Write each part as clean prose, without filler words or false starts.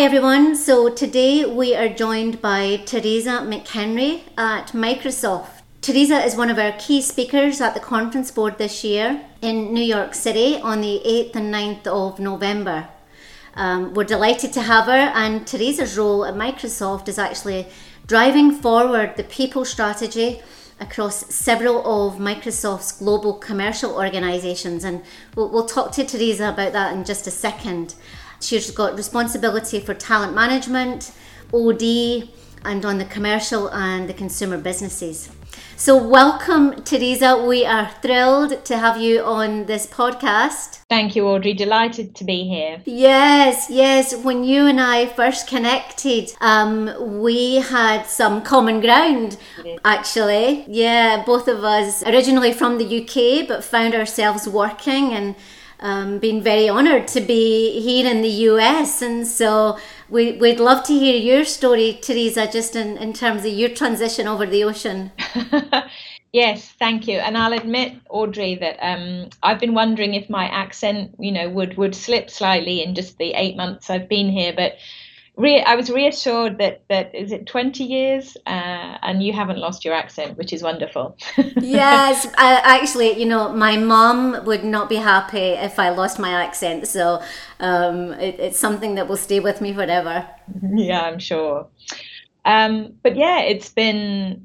Hi everyone. So today we are joined by Teresa McHenry at Microsoft. Teresa is one of our key speakers at the conference board this year in New York City on the 8th and 9th of November. We're delighted to have her, and Teresa's role at Microsoft is actually driving forward the people strategy across several of Microsoft's global commercial organizations, and we'll talk to Teresa about that in just a second. She's got responsibility for talent management, OD, and on the commercial and the consumer businesses. So welcome, Teresa. We are thrilled to have you on this podcast. Thank you, Audrey. Delighted to be here. Yes. When you and I first connected, we had some common ground, actually. Yeah, both of us originally from the UK, but found ourselves working and been very honoured to be here in the US, and so we'd love to hear your story, Teresa, just in terms of your transition over the ocean. Yes, thank you. And I'll admit, Audrey, that I've been wondering if my accent, would slip slightly in just the 8 months I've been here, but I was reassured that is it 20 years and you haven't lost your accent, which is wonderful. Yes, actually, my mom would not be happy if I lost my accent, so it's something that will stay with me forever. Yeah, I'm sure. But yeah, it's been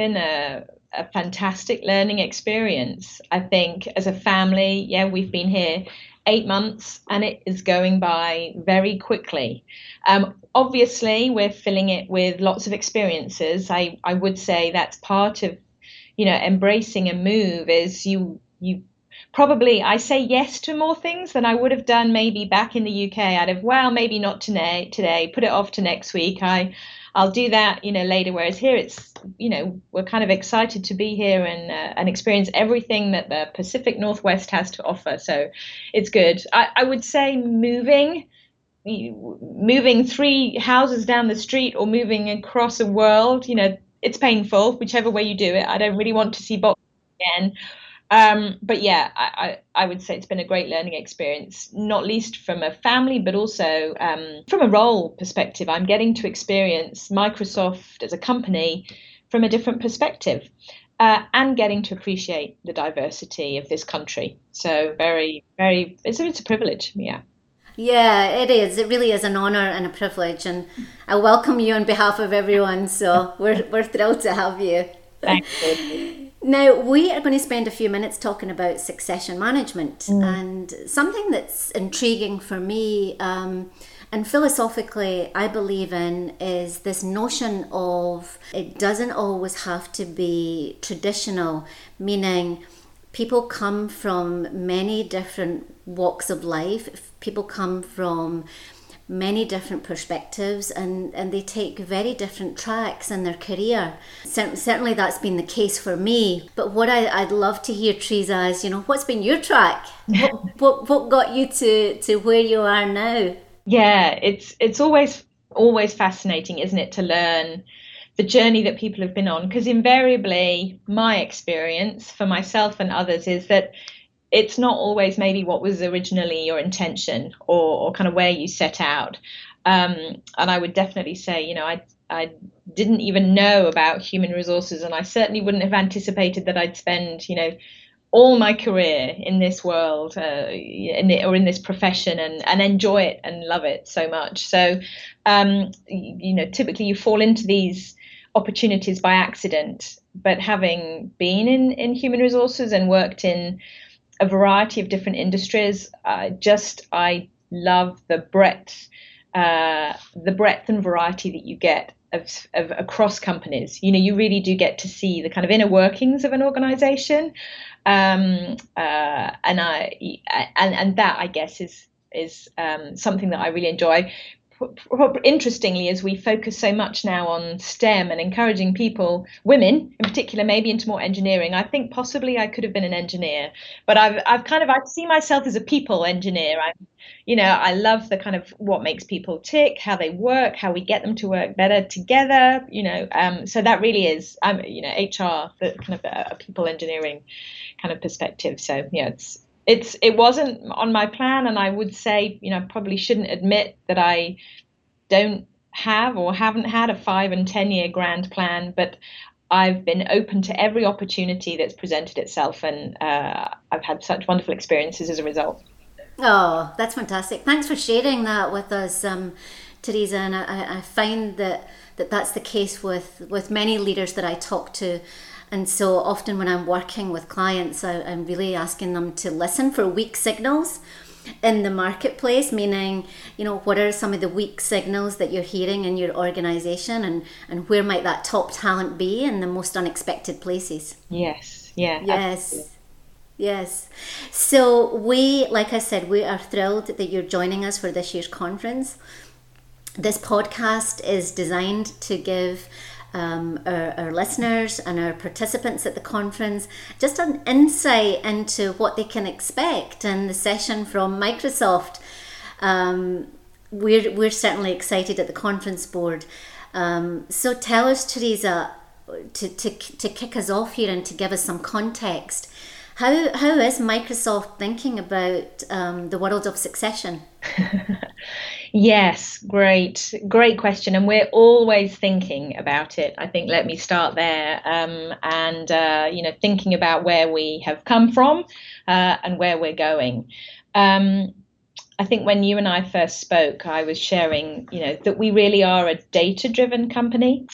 a fantastic learning experience. I think as a family, we've been here 8 months and it is going by very quickly. Obviously, we're filling it with lots of experiences. I would say that's part of, embracing a move is you probably, I say yes to more things than I would have done maybe back in the UK. I'd have, maybe not today, put it off to next week. I'll do that, later. Whereas here it's, we're kind of excited to be here and experience everything that the Pacific Northwest has to offer. So it's good. I would say moving 3 houses down the street or moving across a world, it's painful, whichever way you do it. I don't really want to see boxes again. But yeah, I would say it's been a great learning experience, not least from a family, but also from a role perspective. I'm getting to experience Microsoft as a company from a different perspective and getting to appreciate the diversity of this country. So very, very, it's a privilege. Yeah. Yeah, it is. It really is an honour and a privilege, and I welcome you on behalf of everyone. So we're thrilled to have you. Thank you. Now, we are going to spend a few minutes talking about succession management, and something that's intriguing for me and philosophically I believe in is this notion of it doesn't always have to be traditional, meaning people come from many different walks of life, people come from many different perspectives, and they take very different tracks in their career. Certainly that's been the case for me. But what I'd love to hear, Teresa, is, what's been your track? What got you to where you are now? Yeah, it's always fascinating, isn't it, to learn the journey that people have been on? Because invariably, my experience for myself and others is that it's not always maybe what was originally your intention or kind of where you set out. And I would definitely say, I didn't even know about human resources, and I certainly wouldn't have anticipated that I'd spend, all my career in this world in this profession and enjoy it and love it so much. So, typically you fall into these opportunities by accident, but having been in human resources and worked in a variety of different industries, I love the breadth and variety that you get of across companies. You really do get to see the kind of inner workings of an organization, and that, I guess, is something that I really enjoy. Interestingly, as we focus so much now on STEM and encouraging people, women in particular, maybe into more engineering, I think possibly I could have been an engineer, but I see myself as a people engineer. I love the kind of what makes people tick, how they work, how we get them to work better together. So that really is, HR, the kind of a people engineering kind of perspective. So yeah, it wasn't on my plan, and I would say, probably shouldn't admit that I don't have or haven't had a 5 and 10 year grand plan, but I've been open to every opportunity that's presented itself, and I've had such wonderful experiences as a result. Oh, that's fantastic. Thanks for sharing that with us, Teresa. And I find that that's the case with many leaders that I talk to. And so often when I'm working with clients, I'm really asking them to listen for weak signals in the marketplace, meaning, what are some of the weak signals that you're hearing in your organization, and where might that top talent be in the most unexpected places? Yes. Yeah. Yes. Absolutely. Yes. So like I said, we are thrilled that you're joining us for this year's conference. This podcast is designed to give our listeners and our participants at the conference just an insight into what they can expect in the session from Microsoft. We're certainly excited at the conference board. So tell us, Teresa, to kick us off here and to give us some context. How is Microsoft thinking about the world of succession? Yes, great question, and we're always thinking about it. I think let me start there, and thinking about where we have come from and where we're going. I think when you and I first spoke, I was sharing, that we really are a data-driven company.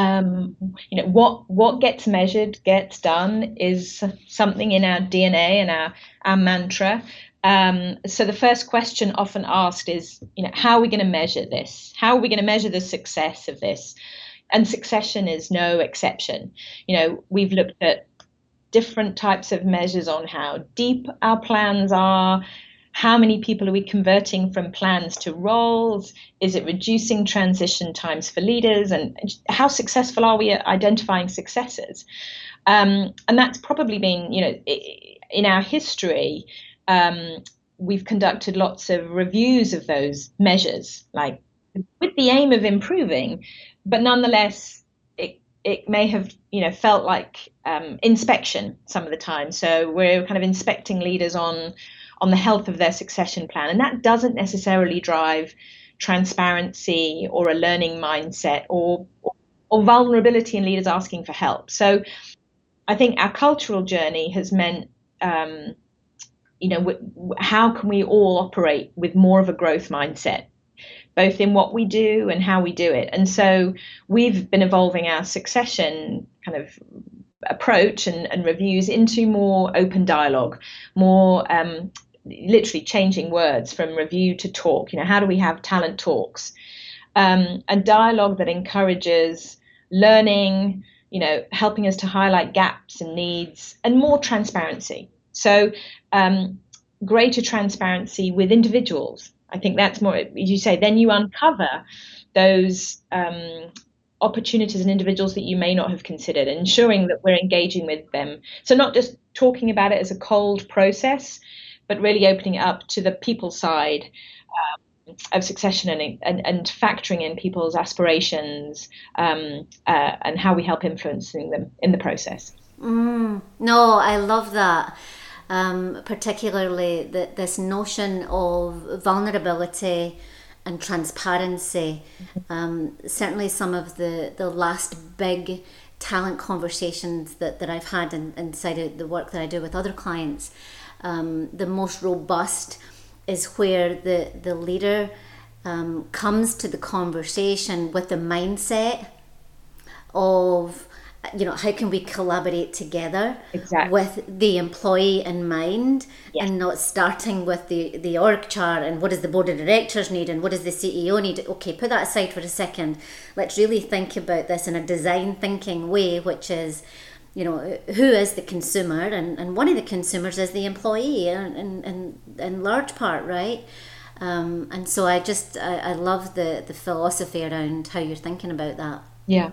What gets measured gets done is something in our DNA and our mantra. So the first question often asked is, how are we going to measure this? How are we going to measure the success of this? And succession is no exception. We've looked at different types of measures on how deep our plans are. How many people are we converting from plans to roles? Is it reducing transition times for leaders? And how successful are we at identifying successes? And that's probably been, in our history, we've conducted lots of reviews of those measures, like with the aim of improving, but nonetheless, it may have, felt like inspection some of the time. So we're kind of inspecting leaders on the health of their succession plan, and that doesn't necessarily drive transparency or a learning mindset or vulnerability in leaders asking for help. So I think our cultural journey has meant how can we all operate with more of a growth mindset, both in what we do and how we do it. And so we've been evolving our succession kind of approach and reviews into more open dialogue, more literally changing words from review to talk. How do we have talent talks, and dialogue that encourages learning, helping us to highlight gaps and needs, and more transparency. So greater transparency with individuals. I think that's more, as you say, then you uncover those opportunities and individuals that you may not have considered, ensuring that we're engaging with them. So not just talking about it as a cold process, but really opening it up to the people side of succession and factoring in people's aspirations and how we help influencing them in the process. No, I love that. Particularly this notion of vulnerability and transparency. Certainly some of the last big talent conversations that I've had inside of the work that I do with other clients, the most robust is where the leader comes to the conversation with the mindset of, how can we collaborate together with the employee in mind, and not starting with the org chart and what does the board of directors need and what does the CEO need. Okay, put that aside for a second. Let's really think about this in a design thinking way, which is, who is the consumer, and one of the consumers is the employee in large part, right? And so I love the philosophy around how you're thinking about that. Yeah.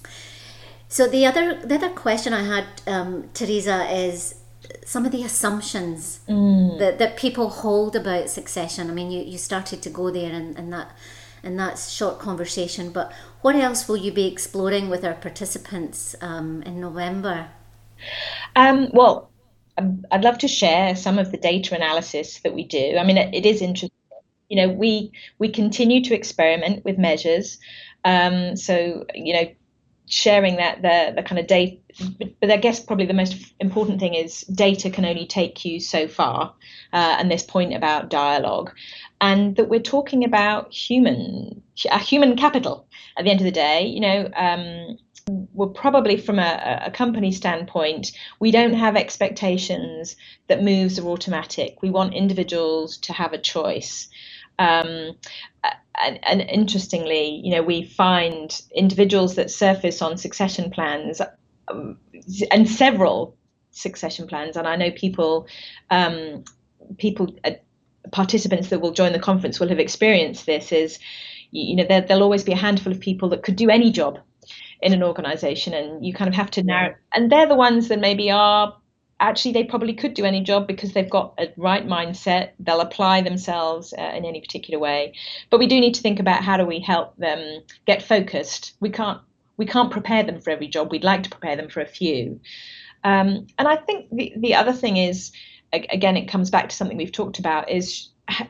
So the other question I had, Teresa, is some of the assumptions that people hold about succession. I mean, you started to go there in that short conversation, but what else will you be exploring with our participants in November? Well, I'd love to share some of the data analysis that we do. I mean, it is interesting. we continue to experiment with measures. So, sharing that the kind of data, but I guess probably the most important thing is data can only take you so far, and this point about dialogue, and that we're talking about human capital at the end of the day. We're probably, from a company standpoint, we don't have expectations that moves are automatic. We want individuals to have a choice. And interestingly, we find individuals that surface on succession plans, and several succession plans. And I know participants that will join the conference will have experienced this. Is there'll always be a handful of people that could do any job in an organization, and you kind of have to narrow. And they're the ones that maybe are actually, they probably could do any job because they've got a right mindset. They'll apply themselves in any particular way. But we do need to think about how do we help them get focused. We can't prepare them for every job. We'd like to prepare them for a few. And I think the other thing is, again, it comes back to something we've talked about, is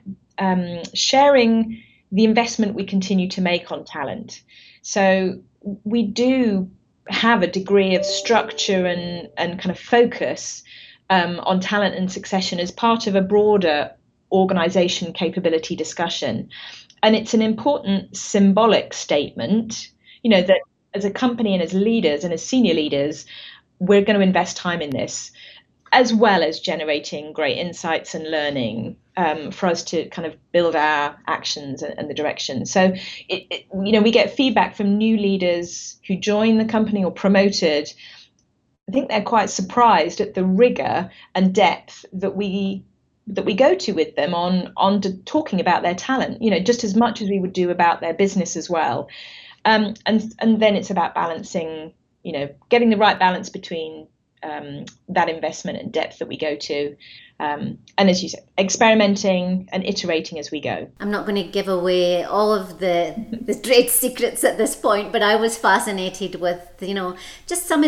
sharing the investment we continue to make on talent. So we do have a degree of structure and kind of focus on talent and succession as part of a broader organization capability discussion. And it's an important symbolic statement, that as a company and as leaders and as senior leaders, we're going to invest time in this, as well as generating great insights and learning for us to kind of build our actions and the direction. So, we get feedback from new leaders who join the company or promoted. I think they're quite surprised at the rigor and depth that we go to with them on talking about their talent, just as much as we would do about their business as well. And then it's about balancing, getting the right balance between that investment and depth that we go to. And as you said, experimenting and iterating as we go. I'm not going to give away all of the trade secrets at this point, but I was fascinated with, just some of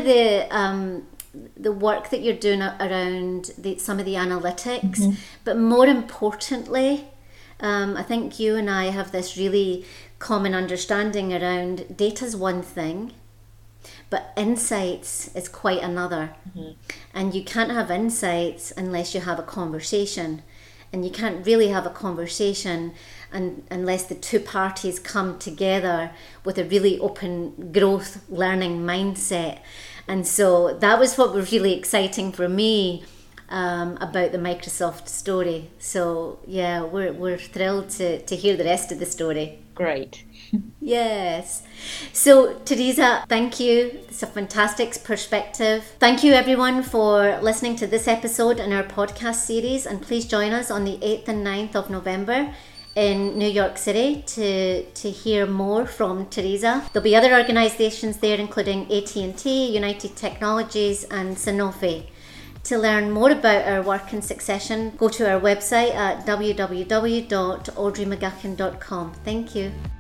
the work that you're doing around some of the analytics. Mm-hmm. But more importantly, I think you and I have this really common understanding around data's one thing, but insights is quite another. Mm-hmm. And you can't have insights unless you have a conversation. And you can't really have a conversation unless the two parties come together with a really open growth learning mindset. And so that was what was really exciting for me about the Microsoft story. So yeah, we're thrilled to hear the rest of the story. Great. Yes. So Teresa, thank you. It's a fantastic perspective. Thank you everyone for listening to this episode in our podcast series, and please join us on the 8th and 9th of November in New York City to hear more from Teresa. There'll be other organisations there, including AT&T, United Technologies and Sanofi. To learn more about our work in succession, go to our website at www.audreymcguckin.com. Thank you.